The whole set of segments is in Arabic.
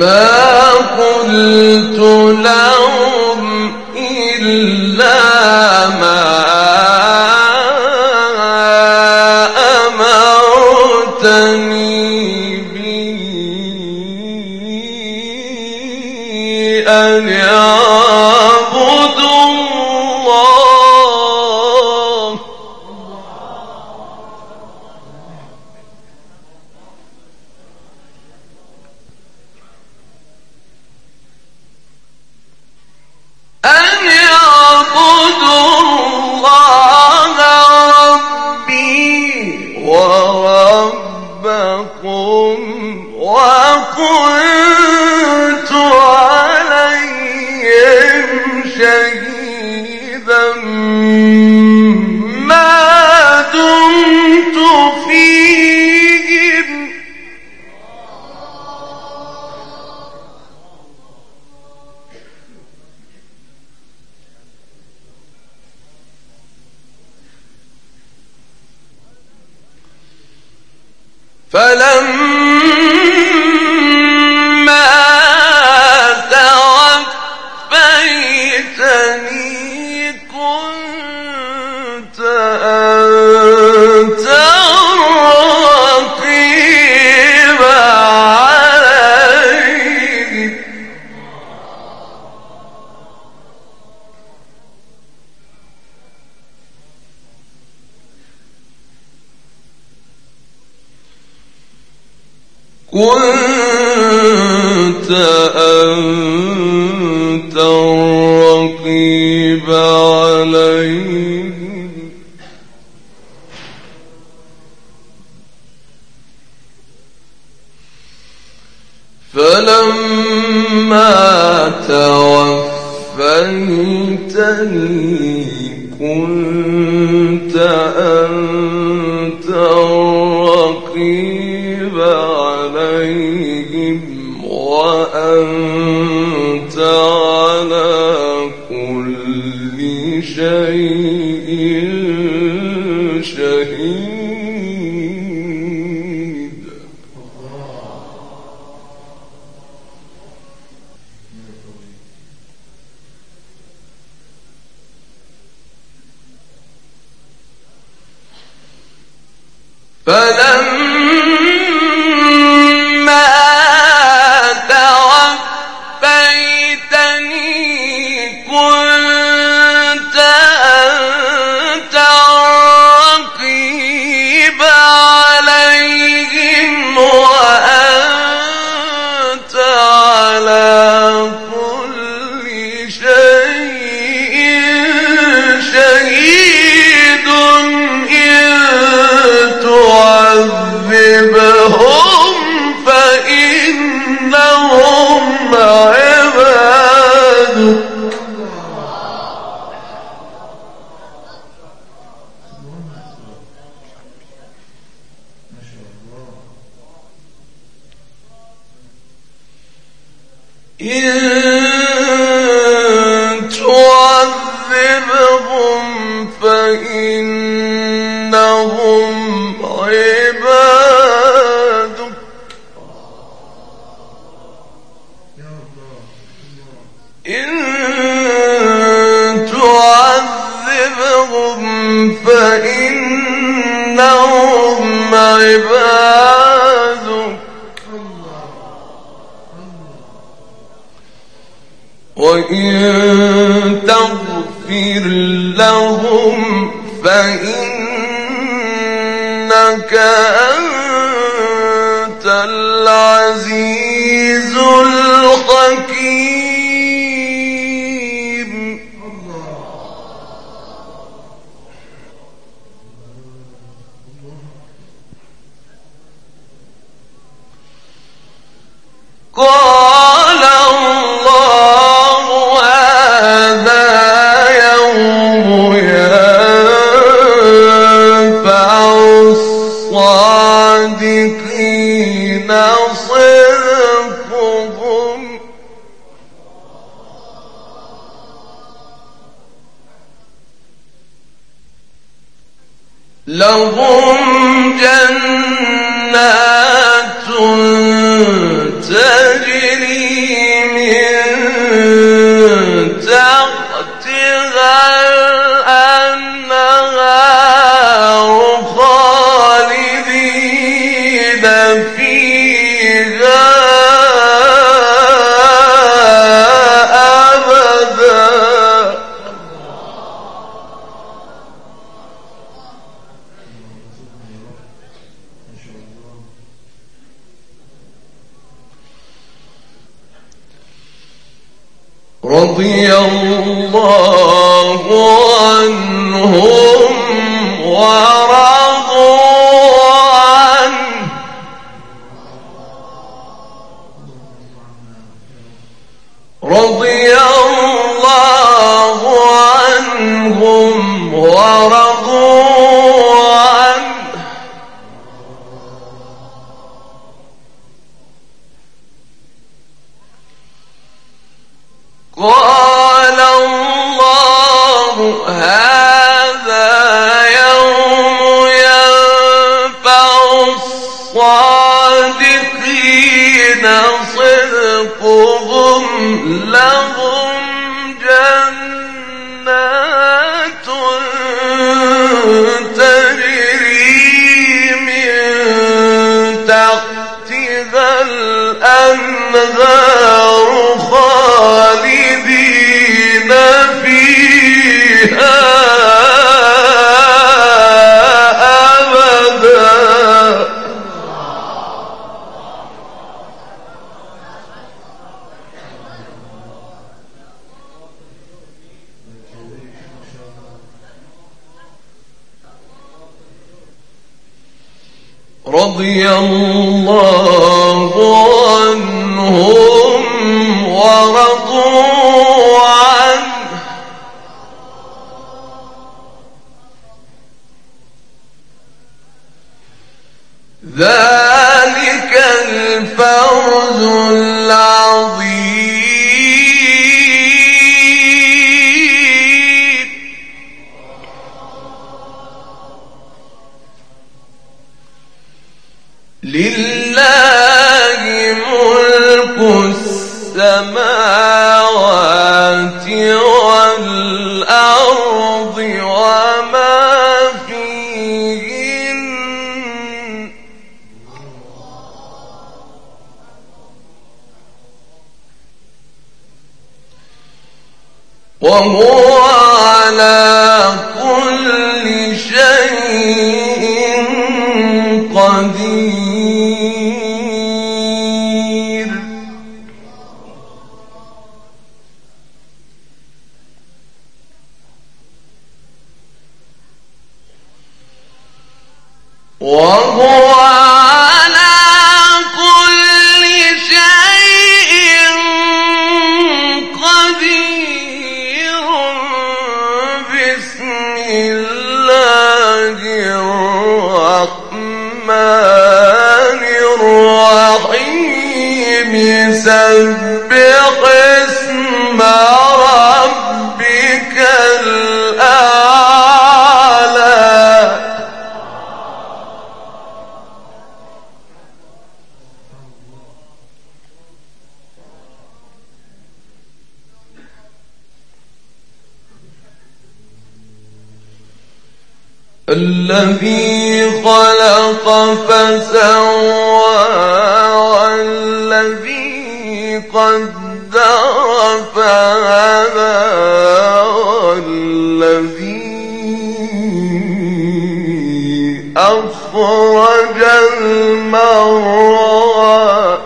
ما قلت لهم إلا ما أمرتني به أن اعبدوا الله ربي وربكم وكنت عليهم شهيدا ما دمت فيهم فلما توفيتني كنت أنت الرقيب عليهم كنت أنت الرقيب عليهم فلما توفيتني كنت أنت الرقيب عليهم وأنت على كل شيء شهيد فلما توفيتني كنت أنت الرقيب عليهم وأنت على كل شيء شهيد تعذبهم فإنهم عبادك إن تعذبهم فإنهم عبادك إن تعذبهم فإنهم عبادك وإن تغفر لهم فإنك أنت العزيز الحكيم قال الله هذا يوم ينفع الصادقين صدقهم لهم جنات تجري رضي الله عنهم ورضوا عنه رضي الله عنهم ورضوا عنه قال الله هذا يوم ينفع الصادقين صدقهم لهم جنات تجري من تحتها الأنهار خالدين فيها أبدا رضي الله عنهم ورضوا عنه ذلك الفوز العظيم لله ملك السماوات والأرض وما فيهن وهو على كل شيء قدير وهو على كل شيء قدير بسم الله الرحمن الرحيم سبح اسم ربك الأعلى الذي خلق فسوى والذي قدر فهدى والذي أخرج المرعى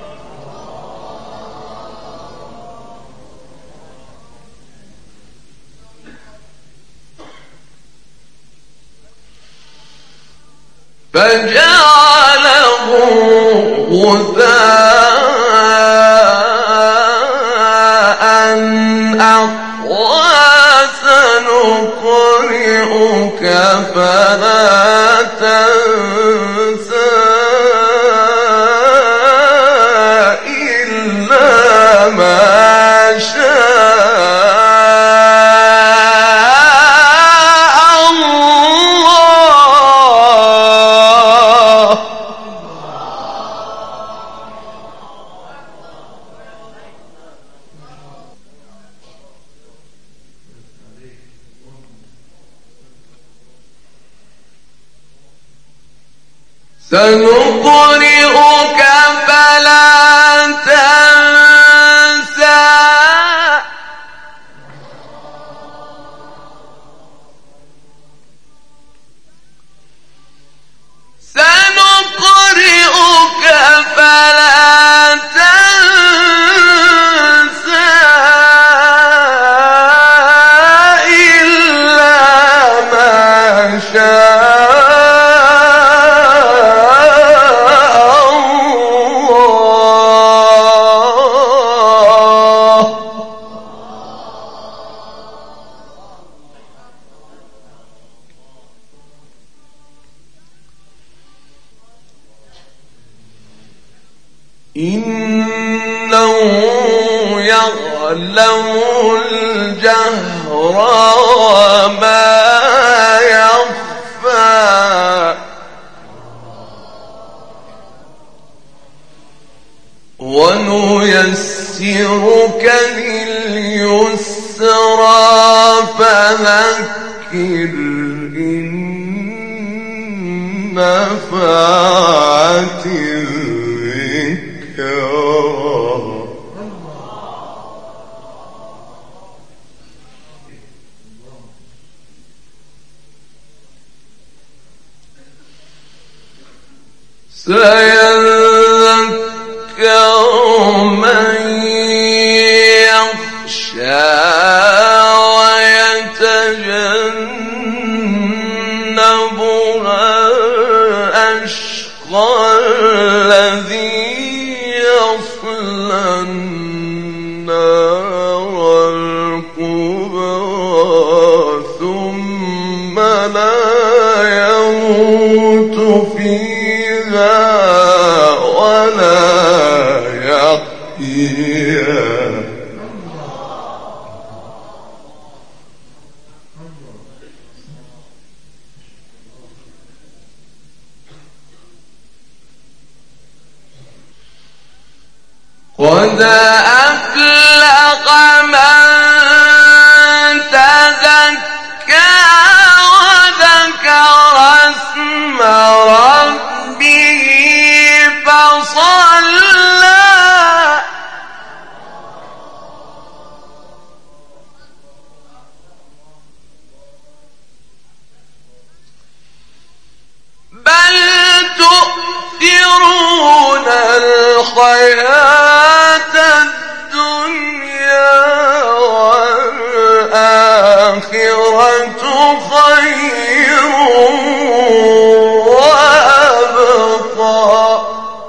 فجعله غثاء أحوى سنقرئك فلا تنسى إلا ما شاء سنقرئك فلا تنسى سنقرئك فلا تنسى يعلم الجهر وما يخفى ونيسرك لليسرى فذكر إن نفعت الذكرى سيذكر من يخشى ويتجنبها الأشقى الذي يصلى النار الكبرى ثم لا يموت فيها ولا يحيا قد أفلح من تزكى وذكر اسم ربه فصلى بل تؤثرون الحياة الدنيا والآخرة خير وأبقى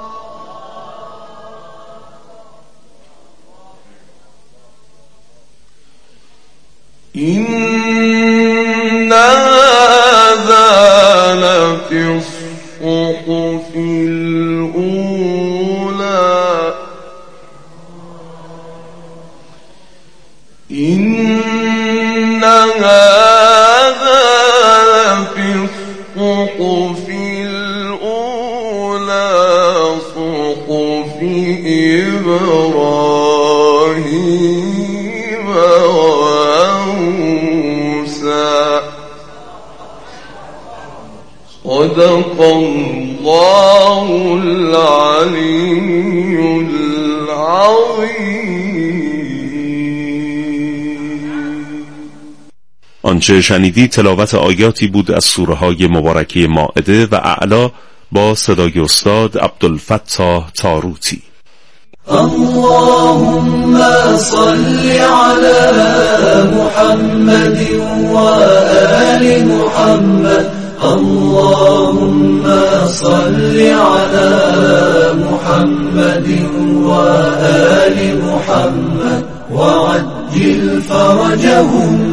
إن هذا لفي الصحف الأولى إن هذا لفي الصحف الأولى صحف إبراهيم وموسى صدق الله العلي العظيم. آنچه شنیدی تلاوت آیاتی بود از سوره های مبارکه مائده و اعلی با صدای استاد عبدالفتاح تاروتی. اللهم صل على محمد وآل محمد اللهم صل على محمد وآل محمد وعجل فرجهم.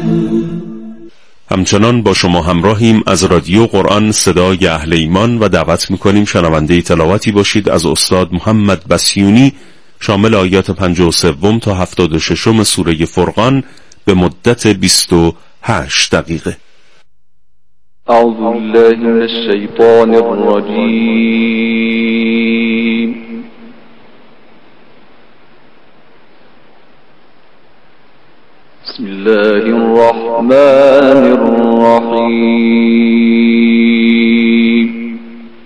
همچنان با شما همراهیم از رادیو قرآن صدای اهل ایمان و دعوت میکنیم شنونده تلاوتی باشید از استاد محمد بسیونی شامل آیات 53 تا 76 سوره فرقان به مدت 28 دقیقه. اعوذ بالله من الشیطان الرجیم. بسم الله الرحمن الرحیم.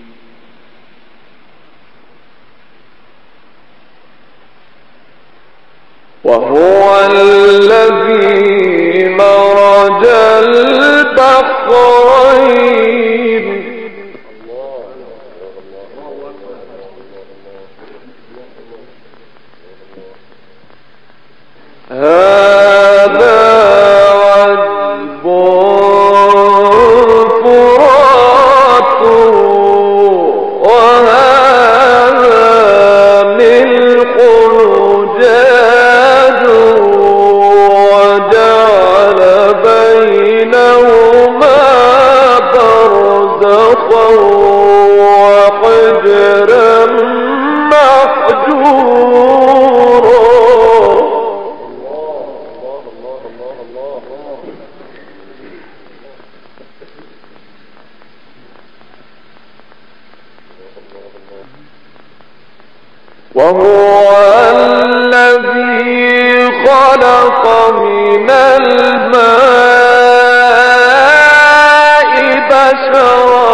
وهو الذي مرج البحرين هذا عذب فرات وهذا ملح أجاج وجعل من الماء بشرا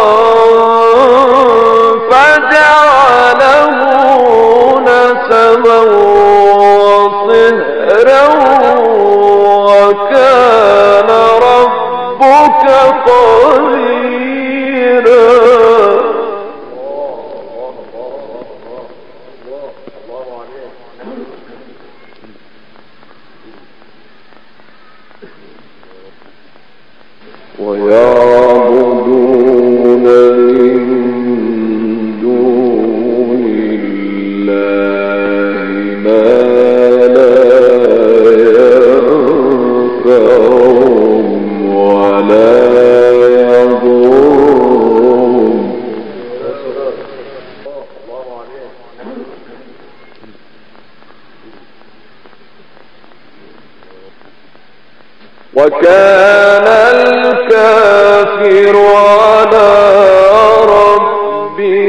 فجعله نسبا وصهرا وكان ربك قديرا. ويعبدون من دون الله ما لا ينفعهم ولا يضرهم. وكان الكافر على ربه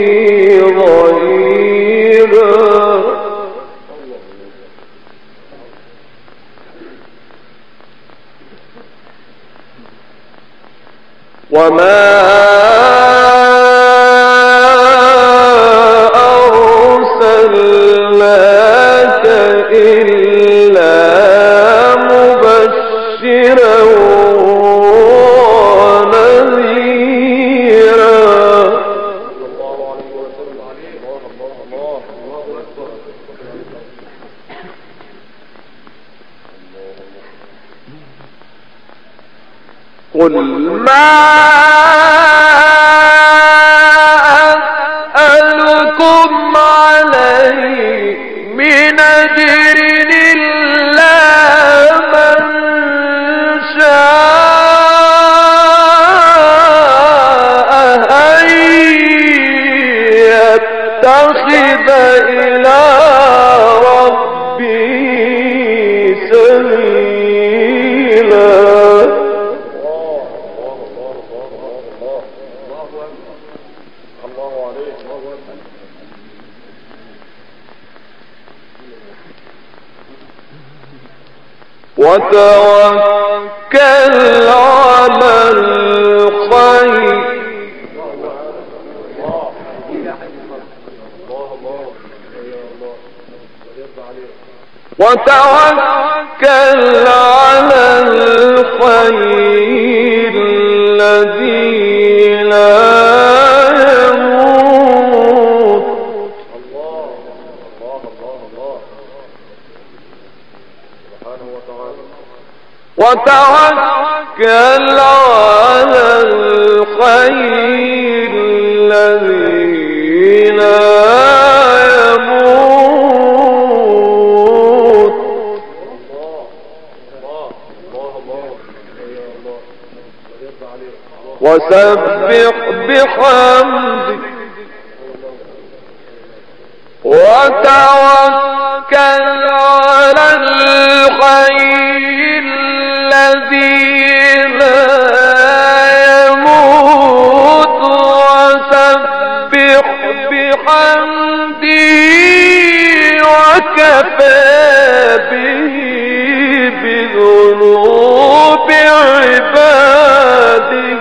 ظهيرا. وما أرسلناك إلا مبشرا ونذيرا. قل ما أسألكم عليه من أجر إلا من شاء أن يتخذ إلى ربه سبيلا. وتوكل على الخير وتوكل على الخير الذي لا يموت. وتوكل على الخير الذي لا يموت. وسبح بحمده وتوكل على الخير الذي لا يموت. وسبح بحمده وكفى به بذنوب عباده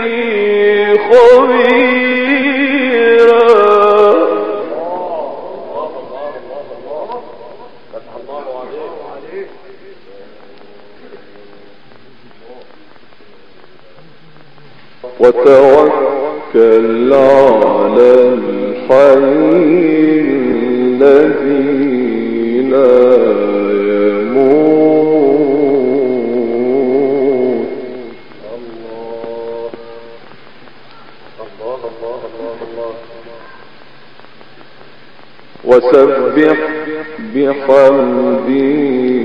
خبيرا. وتوكل على الحي الذي لا يموت. وسبح بحمده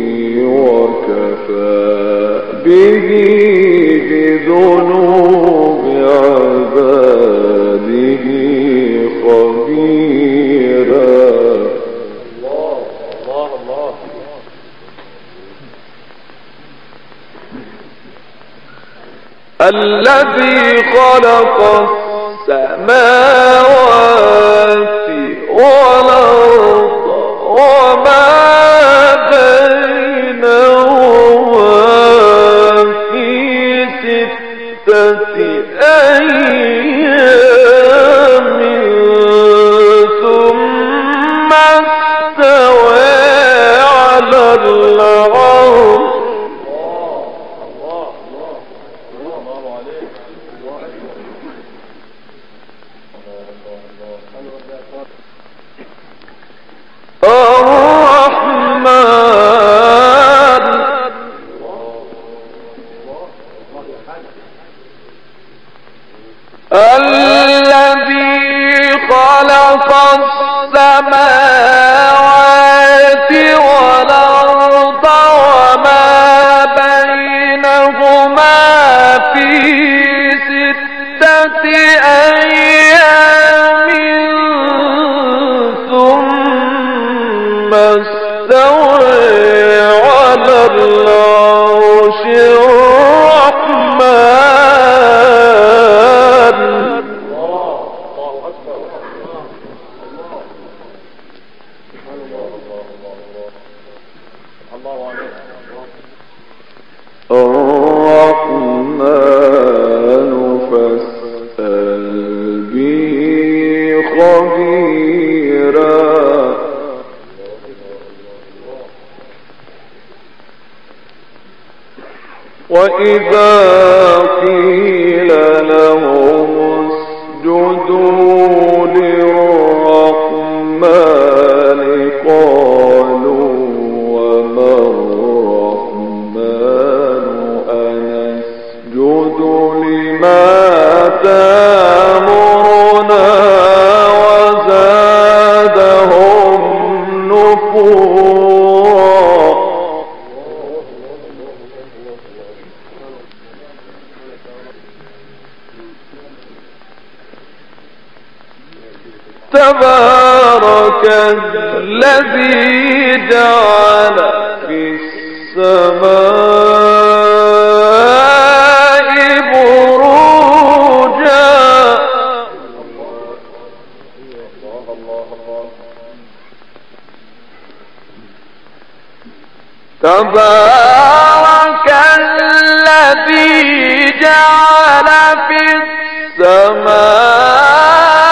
وكفى به بذنوب عباده خبيرا. الذي خلق السماوات والأرض وما بينهما العرش الذي خلق السماوات والأرض وما بينهما في 6 أيام ثم استوى على العرش الرحمن. الرحمن فاسأل به خبيرا. وإذا قيل لهم اسجدوا للرحمن قالوا وما الرحمن أنسجد لما تأمرنا وزادهم نفورا. تبارك الذي جعل في السماء بروجا. تبارك الذي جعل في السماء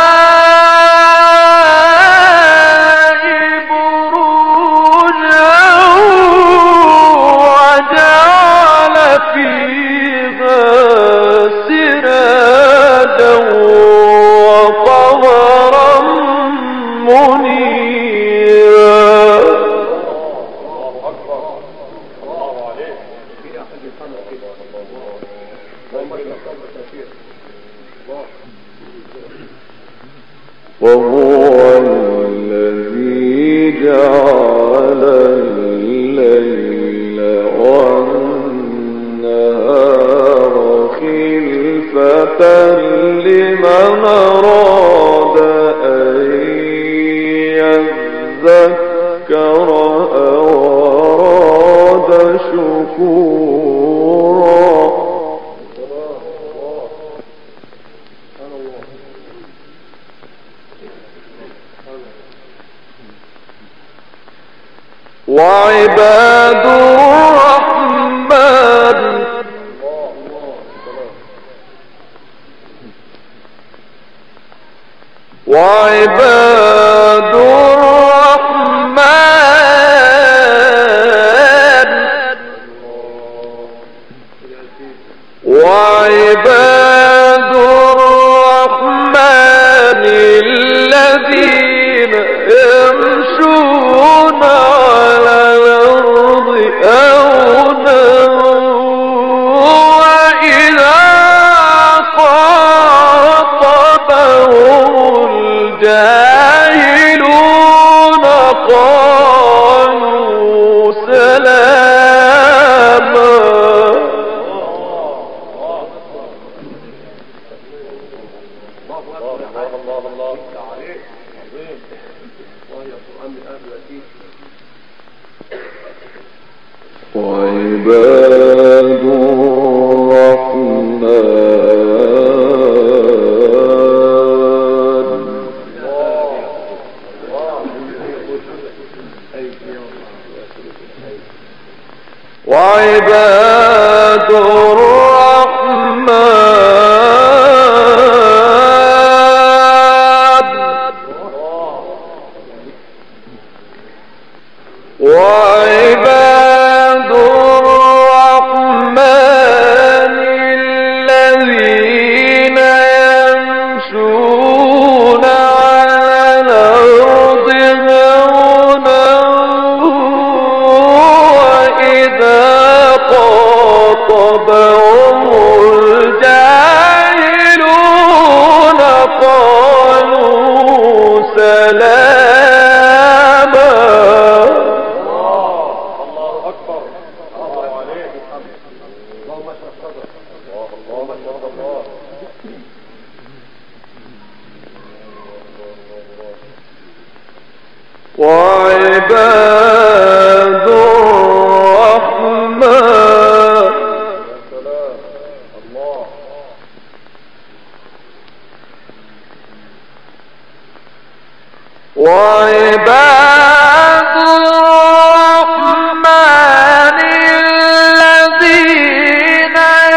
وهو الذي جعل الليل والنهار خلفة لمن أراد أن يذكر أو أراد شكورا. وعباد الرحمن وعباد الرحمن وعباد الرحمن الذين يمشون على الأرض هونا وإذا خاطبهم الجاهلون قالوا سلاما. وعباد الرحمن وعباد الرحمن وعباد خاطبهم الجاهلون قالوا سلاما. الله أكبر. الله عليك. اللهم اشرح صدرك. اللهم اشرح الله. وعباد الرحمن الله وعباد الرحمن الذين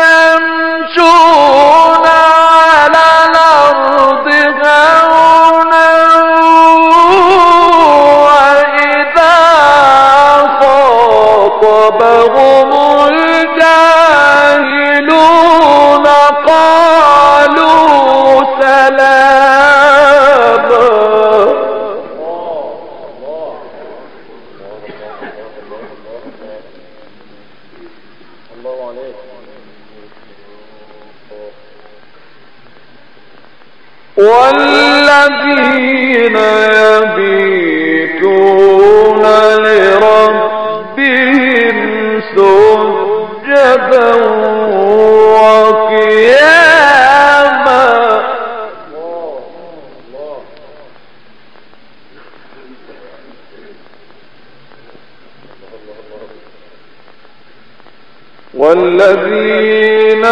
يمشون على الأرض هونا وإذا خاطبهم الجاهلون قالوا سلاما. الله عليك. والذين يبيتون لربهم سجدا وقياما. والذين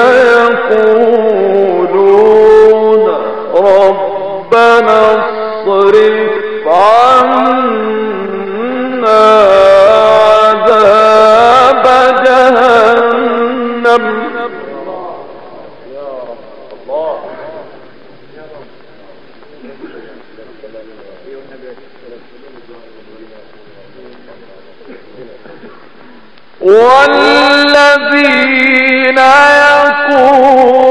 يقولون ربنا اصرف عنا عذاب جهنم. يا رب الله. والذين يقولون